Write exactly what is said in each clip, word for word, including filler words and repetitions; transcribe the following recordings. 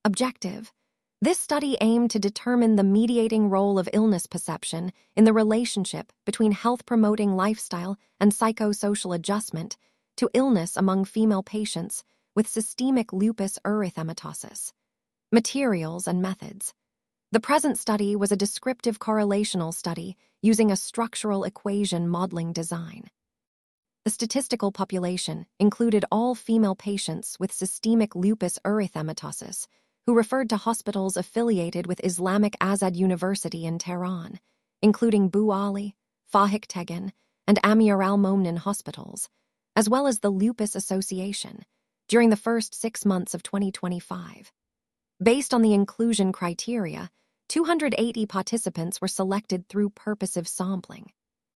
Objective. This study aimed to determine the mediating role of illness perception in the relationship between health-promoting lifestyle and psychosocial adjustment to illness among female patients with systemic lupus erythematosus. Materials and methods. The present study was a descriptive correlational study using a structural equation modeling design. The statistical population included all female patients with systemic lupus erythematosus who referred to hospitals affiliated with Islamic Azad University in Tehran, including Bu Ali, Fahik Tegan, and Amir al-Momnin hospitals, as well as the Lupus Association, during the first six months of twenty twenty-five. Based on the inclusion criteria, two hundred eighty participants were selected through purposive sampling.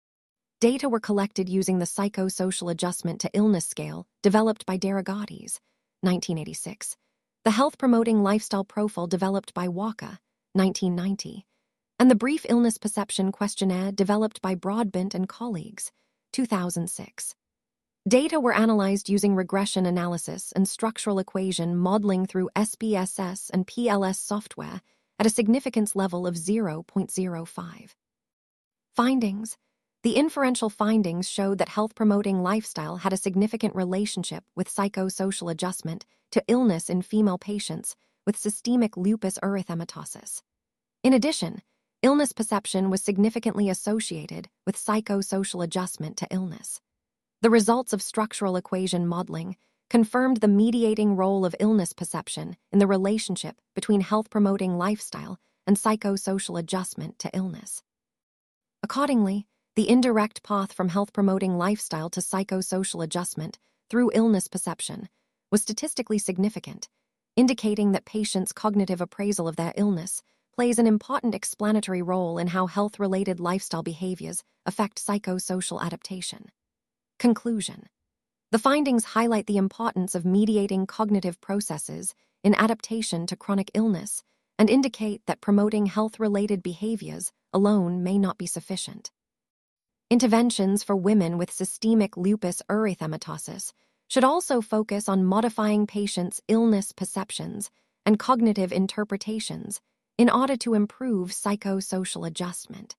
Data were collected using the Psychosocial Adjustment to Illness Scale developed by Derogatis, nineteen eighty-six, the Health-Promoting Lifestyle Profile developed by Waka, nineteen ninety, and the Brief Illness Perception Questionnaire developed by Broadbent and colleagues, two thousand six. Data were analyzed using regression analysis and structural equation modeling through S P S S and P L S software at a significance level of zero point zero five. Findings. The inferential findings showed that health-promoting lifestyle had a significant relationship with psychosocial adjustment to illness in female patients with systemic lupus erythematosus. In addition, illness perception was significantly associated with psychosocial adjustment to illness. The results of structural equation modeling confirmed the mediating role of illness perception in the relationship between health-promoting lifestyle and psychosocial adjustment to illness. Accordingly, the indirect path from health-promoting lifestyle to psychosocial adjustment through illness perception was statistically significant, indicating that patients' cognitive appraisal of their illness plays an important explanatory role in how health-related lifestyle behaviors affect psychosocial adaptation. Conclusion. The findings highlight the importance of mediating cognitive processes in adaptation to chronic illness and indicate that promoting health-related behaviors alone may not be sufficient. Interventions for women with systemic lupus erythematosus should also focus on modifying patients' illness perceptions and cognitive interpretations in order to improve psychosocial adjustment.